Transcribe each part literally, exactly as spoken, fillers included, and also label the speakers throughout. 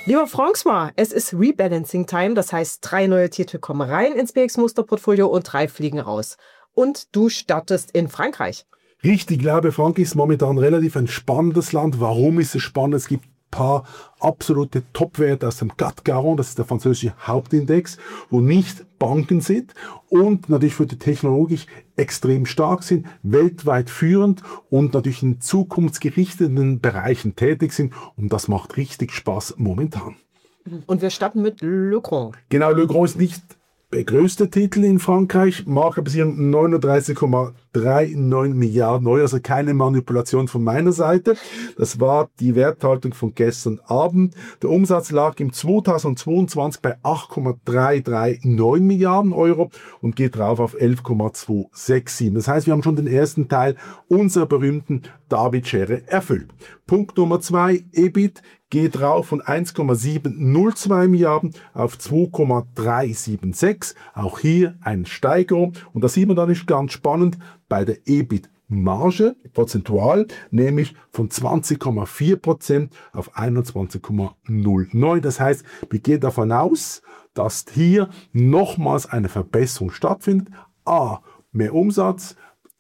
Speaker 1: Lieber Francois, es ist Rebalancing Time, das heißt, drei neue Titel kommen rein ins B X-Muster-Portfolio und drei fliegen raus. Und du startest in Frankreich.
Speaker 2: Richtig, ich glaube, Frankreich ist momentan relativ ein spannendes Land. Warum ist es spannend? Es gibt ein paar absolute Top-Werte aus dem C A C quarante, das ist der französische Hauptindex, wo nicht Banken sind und natürlich für die technologisch extrem stark sind, weltweit führend und natürlich in zukunftsgerichteten Bereichen tätig sind. Und das macht richtig Spaß momentan.
Speaker 1: Und wir starten mit Le Grand.
Speaker 2: Genau, Le Grand ist nicht der größte Titel in Frankreich, Marktkapitalisierung neununddreißig Komma neununddreißig Milliarden Euro, also keine Manipulation von meiner Seite. Das war die Werthaltung von gestern Abend. Der Umsatz lag im zweitausendzweiundzwanzig bei acht Komma dreihundertneununddreißig Milliarden Euro und geht drauf auf elf Komma zweihundertsiebenundsechzig. Das heißt, wir haben schon den ersten Teil unserer berühmten David-Schere erfüllt. Punkt Nummer zwei, E B I T geht rauf von eins Komma siebenhundertzwei Milliarden auf zwei Komma dreihundertsechsundsiebzig. Auch hier eine Steigerung. Und da sieht man dann, ist ganz spannend, bei der E B I T-Marge, prozentual, nämlich von zwanzig Komma vier Prozent auf einundzwanzig Komma null neun. Das heißt, wir gehen davon aus, dass hier nochmals eine Verbesserung stattfindet. A, mehr Umsatz,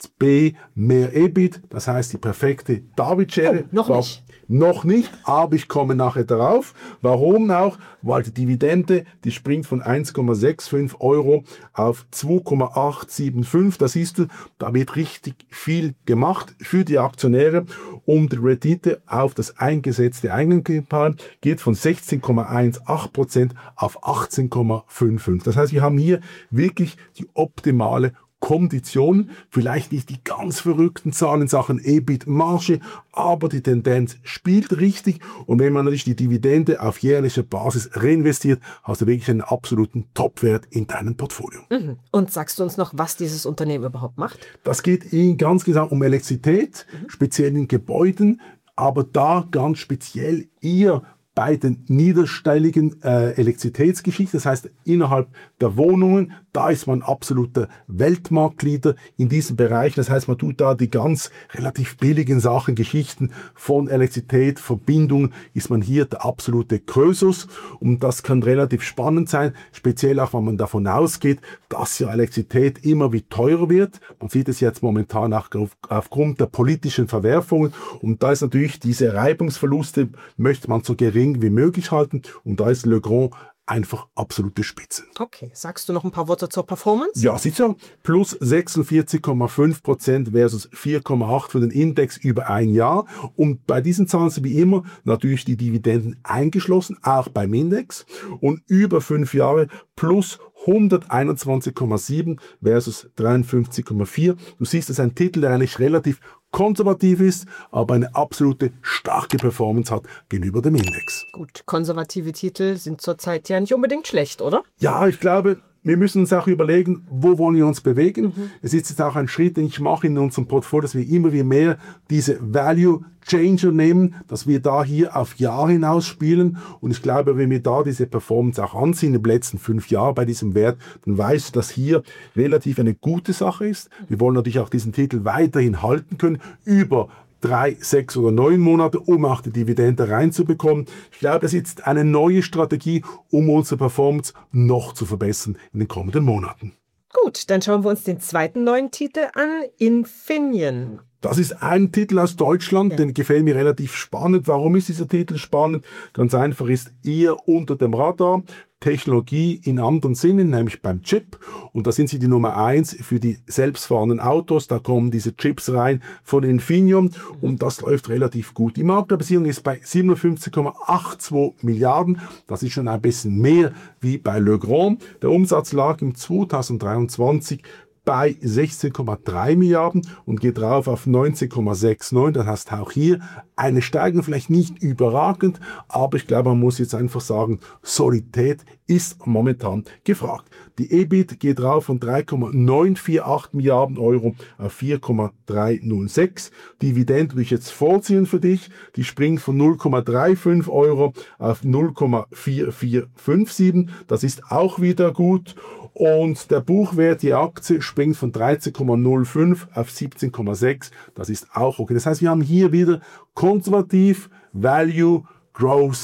Speaker 2: B, mehr E B I T, das heißt die perfekte David-Schere.
Speaker 1: Oh, noch nicht.
Speaker 2: Noch nicht, aber ich komme nachher darauf. Warum auch? Weil die Dividende, die springt von eins Komma fünfundsechzig Euro auf zwei Komma achthundertfünfundsiebzig. Da siehst du, da wird richtig viel gemacht für die Aktionäre. Und die Rendite auf das eingesetzte Eigenkapital geht von sechzehn Komma achtzehn Prozent auf achtzehn Komma fünfundfünfzig. Das heißt, wir haben hier wirklich die optimale Konditionen, vielleicht nicht die ganz verrückten Zahlen in Sachen E B I T-Marge, aber die Tendenz spielt richtig und wenn man natürlich die Dividende auf jährlicher Basis reinvestiert, hast du wirklich einen absoluten Top-Wert in deinem Portfolio.
Speaker 1: Mhm. Und sagst du uns noch, was dieses Unternehmen überhaupt macht?
Speaker 2: Das geht Ihnen ganz genau um Elektrizität, mhm. speziell in Gebäuden, aber da ganz speziell ihr bei den niederschwelligen äh, Elektrizitätsgeschichten, das heißt innerhalb der Wohnungen, da ist man absoluter Weltmarktleader in diesem Bereich. Das heißt, man tut da die ganz relativ billigen Sachen, Geschichten von Elektrizität, Verbindungen, ist man hier der absolute Krösus und das kann relativ spannend sein, speziell auch, wenn man davon ausgeht, dass ja Elektrizität immer wie teurer wird. Man sieht es jetzt momentan auch auf, aufgrund der politischen Verwerfungen und da ist natürlich diese Reibungsverluste, möchte man so gering wie möglich halten und da ist Le Grand einfach absolute Spitze.
Speaker 1: Okay, sagst du noch ein paar Worte zur Performance?
Speaker 2: Ja, sicher. Plus sechsundvierzig Komma fünf Prozent versus vier Komma acht für den Index über ein Jahr. Und bei diesen Zahlen sind wie immer natürlich die Dividenden eingeschlossen, auch beim Index. Und über fünf Jahre plus hunderteinundzwanzig Komma sieben versus dreiundfünfzig Komma vier. Du siehst, es ist ein Titel, der eigentlich relativ konservativ ist, aber eine absolute starke Performance hat gegenüber dem Index.
Speaker 1: Gut, konservative Titel sind zurzeit ja nicht unbedingt schlecht, oder?
Speaker 2: Ja, ich glaube, wir müssen uns auch überlegen, wo wollen wir uns bewegen. Mhm. Es ist jetzt auch ein Schritt, den ich mache in unserem Portfolio, dass wir immer wieder mehr diese Value Changer nehmen, dass wir da hier auf Jahre hinaus spielen. Und ich glaube, wenn wir da diese Performance auch ansehen, in den letzten fünf Jahren bei diesem Wert, dann weißt du, dass hier relativ eine gute Sache ist. Wir wollen natürlich auch diesen Titel weiterhin halten können, über drei, sechs oder neun Monate, um auch die Dividende reinzubekommen. Ich glaube, das ist jetzt eine neue Strategie, um unsere Performance noch zu verbessern in den kommenden Monaten.
Speaker 1: Gut, dann schauen wir uns den zweiten neuen Titel an, Infineon.
Speaker 2: Das ist ein Titel aus Deutschland, ja. Den gefällt mir relativ spannend. Warum ist dieser Titel spannend? Ganz einfach, ist eher unter dem Radar. Technologie in anderen Sinnen, nämlich beim Chip. Und da sind sie die Nummer eins für die selbstfahrenden Autos. Da kommen diese Chips rein von Infineon und das läuft relativ gut. Die Marktkapitalisierung ist bei siebenundfünfzig Komma zweiundachtzig Milliarden. Das ist schon ein bisschen mehr wie bei Le Grand. Der Umsatz lag im zweitausenddreiundzwanzig bei sechzehn Komma drei Milliarden und geht drauf auf neunzehn Komma neunundsechzig. Das heißt auch hier eine Steigerung, vielleicht nicht überragend, aber ich glaube, man muss jetzt einfach sagen, Solidität ist momentan gefragt. Die E B I T geht drauf von drei Komma neunhundertachtzig Milliarden Euro auf vier Komma dreihundertsechs. Dividende würde ich jetzt vorziehen für dich. Die springt von null Komma fünfunddreißig Euro auf null Komma vier vier fünf sieben. Das ist auch wieder gut. Und der Buchwert, die Aktie, springt von dreizehn Komma null fünf auf siebzehn Komma sechs. Das ist auch okay. Das heißt, wir haben hier wieder konservativ, Value, Growth.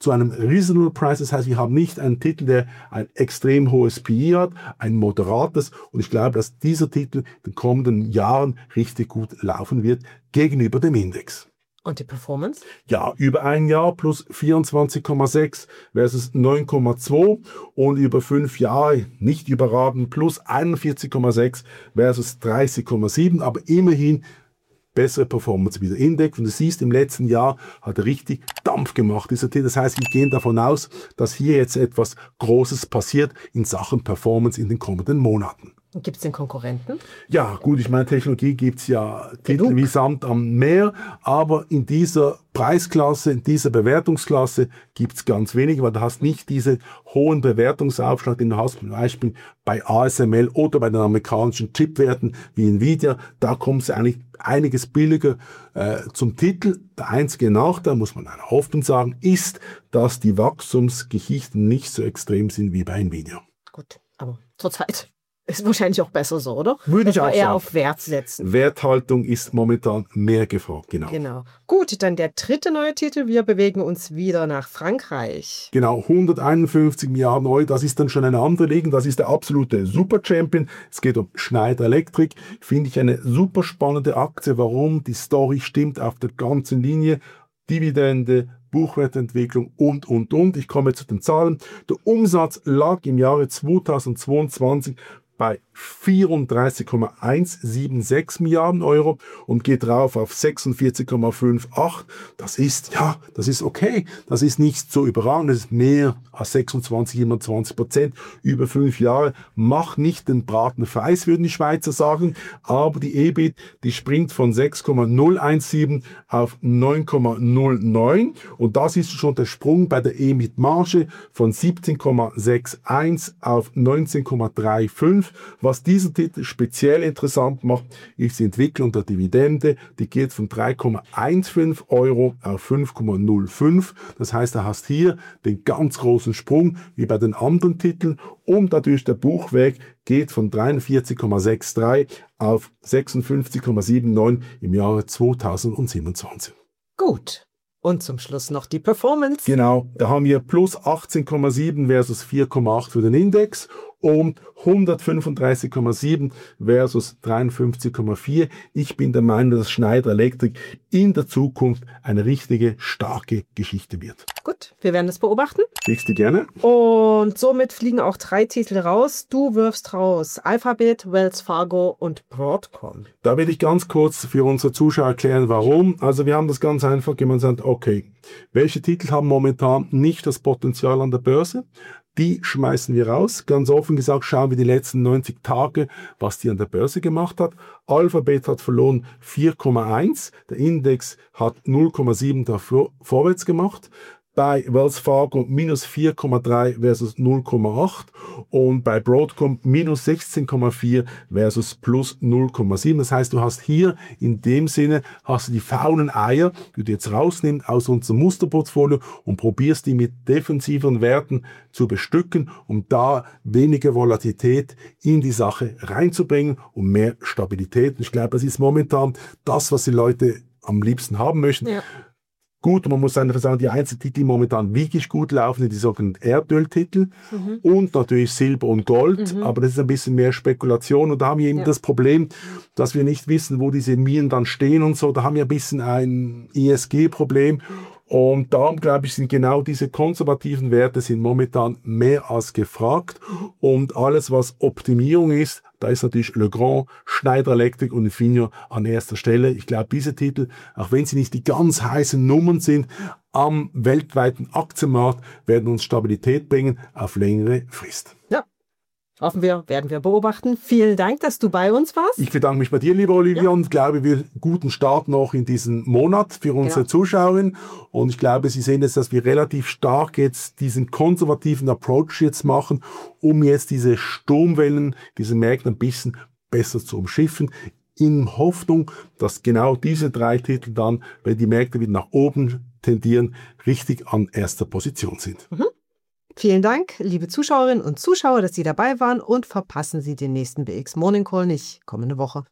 Speaker 2: zu einem reasonable price. Das heißt, wir haben nicht einen Titel, der ein extrem hohes P E hat, ein moderates. Und ich glaube, dass dieser Titel in den kommenden Jahren richtig gut laufen wird gegenüber dem Index.
Speaker 1: Und die Performance?
Speaker 2: Ja, über ein Jahr plus vierundzwanzig Komma sechs versus neun Komma zwei und über fünf Jahre nicht überragend plus einundvierzig Komma sechs versus dreißig Komma sieben, aber immerhin bessere Performance wie der Index. Und du siehst, im letzten Jahr hat er richtig Dampf gemacht, dieser Titel. Das heißt, wir gehen davon aus, dass hier jetzt etwas Großes passiert in Sachen Performance in den kommenden Monaten.
Speaker 1: Gibt es den Konkurrenten?
Speaker 2: Ja, gut, ich meine, Technologie gibt es ja Titel wie Sand am Meer, aber in dieser Preisklasse, in dieser Bewertungsklasse gibt es ganz wenig, weil du hast nicht diese hohen Bewertungsaufschlag, den du hast zum Beispiel bei A S M L oder bei den amerikanischen Chipwerten wie Nvidia. Da kommst du eigentlich einiges billiger äh, zum Titel. Der einzige Nachteil, muss man offen sagen, ist, dass die Wachstumsgeschichten nicht so extrem sind wie bei Nvidia.
Speaker 1: Gut, aber zurzeit ist wahrscheinlich auch besser so, oder?
Speaker 2: Würde ich auch sagen.
Speaker 1: Eher auf Wert setzen.
Speaker 2: Werthaltung ist momentan mehr gefragt, genau.
Speaker 1: Genau. Gut, dann der dritte neue Titel. Wir bewegen uns wieder nach Frankreich.
Speaker 2: Genau, hunderteinundfünfzig Milliarden Euro, das ist dann schon eine andere Liga. Das ist der absolute Super-Champion. Es geht um Schneider Electric. Finde ich eine super spannende Aktie. Warum? Die Story stimmt auf der ganzen Linie. Dividende, Buchwertentwicklung und, und, und. Ich komme zu den Zahlen. Der Umsatz lag im Jahre zweitausendzweiundzwanzig bei vierunddreißig Komma hundertsiebenundsechzig Milliarden Euro und geht rauf auf sechsundvierzig Komma achtundfünfzig. Das ist, ja, das ist okay. Das ist nicht so überragend. Das ist mehr als sechsundzwanzig, siebenundzwanzig Prozent über fünf Jahre. Macht nicht den Braten weiß, würden die Schweizer sagen. Aber die E B I T, die springt von sechs Komma null siebzehn auf neun Komma null neun. Und das ist schon der Sprung bei der E B I T-Marge von siebzehn Komma einundsechzig auf neunzehn Komma fünfunddreißig. Was diesen Titel speziell interessant macht, ist die Entwicklung der Dividende. Die geht von drei Komma fünfzehn Euro auf fünf Komma null fünf. Das heißt, du hast hier den ganz großen Sprung wie bei den anderen Titeln und dadurch der Buchwert geht von dreiundvierzig Komma dreiundsechzig auf sechsundfünfzig Komma neunundsiebzig im Jahre zweitausendsiebenundzwanzig.
Speaker 1: Gut. Und zum Schluss noch die Performance.
Speaker 2: Genau, da haben wir plus achtzehn Komma sieben versus vier Komma acht für den Index und hundertfünfunddreißig Komma sieben versus dreiundfünfzig Komma vier. Ich bin der Meinung, dass Schneider Electric in der Zukunft eine richtige, starke Geschichte wird.
Speaker 1: Gut, wir werden es beobachten.
Speaker 2: Kriegst du gerne.
Speaker 1: Und somit fliegen auch drei Titel raus. Du wirfst raus Alphabet, Wells Fargo und Broadcom.
Speaker 2: Da will ich ganz kurz für unsere Zuschauer erklären, warum. Also wir haben das ganz einfach gemacht und gesagt, okay, welche Titel haben momentan nicht das Potenzial an der Börse? Die schmeißen wir raus. Ganz offen gesagt, schauen wir die letzten neunzig Tage, was die an der Börse gemacht hat. Alphabet hat verloren vier Komma eins. Der Index hat null Komma sieben dafür vorwärts gemacht. Bei Wells Fargo minus vier Komma drei versus null Komma acht und bei Broadcom minus sechzehn Komma vier versus plus null Komma sieben. Das heißt, du hast hier in dem Sinne hast du die faulen Eier, die du jetzt rausnimmst aus unserem Musterportfolio und probierst die mit defensiveren Werten zu bestücken, um da weniger Volatilität in die Sache reinzubringen und mehr Stabilität. Und ich glaube, das ist momentan das, was die Leute am liebsten haben möchten. Ja. Gut, man muss einfach sagen, die Einzeltitel, die momentan wirklich gut laufen, sind die sogenannten Erdöltitel mhm. und natürlich Silber und Gold, mhm. aber das ist ein bisschen mehr Spekulation und da haben wir eben ja. das Problem, dass wir nicht wissen, wo diese Minen dann stehen und so, da haben wir ein bisschen ein E S G-Problem und darum, glaube ich, sind genau diese konservativen Werte sind momentan mehr als gefragt und alles, was Optimierung ist, da ist natürlich Legrand, Schneider Electric und Infineon an erster Stelle. Ich glaube, diese Titel, auch wenn sie nicht die ganz heißen Nummern sind, am weltweiten Aktienmarkt werden uns Stabilität bringen auf längere Frist.
Speaker 1: Ja, hoffen wir, werden wir beobachten. Vielen Dank, dass du bei uns warst.
Speaker 2: Ich bedanke mich bei dir, lieber Olivia, ja. und glaube, wir guten Start noch in diesen Monat für unsere genau. Zuschauerinnen. Und ich glaube, Sie sehen jetzt, dass wir relativ stark jetzt diesen konservativen Approach jetzt machen, um jetzt diese Sturmwellen, diese Märkte ein bisschen besser zu umschiffen. In Hoffnung, dass genau diese drei Titel dann, wenn die Märkte wieder nach oben tendieren, richtig an erster Position sind.
Speaker 1: Mhm. Vielen Dank, liebe Zuschauerinnen und Zuschauer, dass Sie dabei waren und verpassen Sie den nächsten B X Morning Call nicht kommende Woche.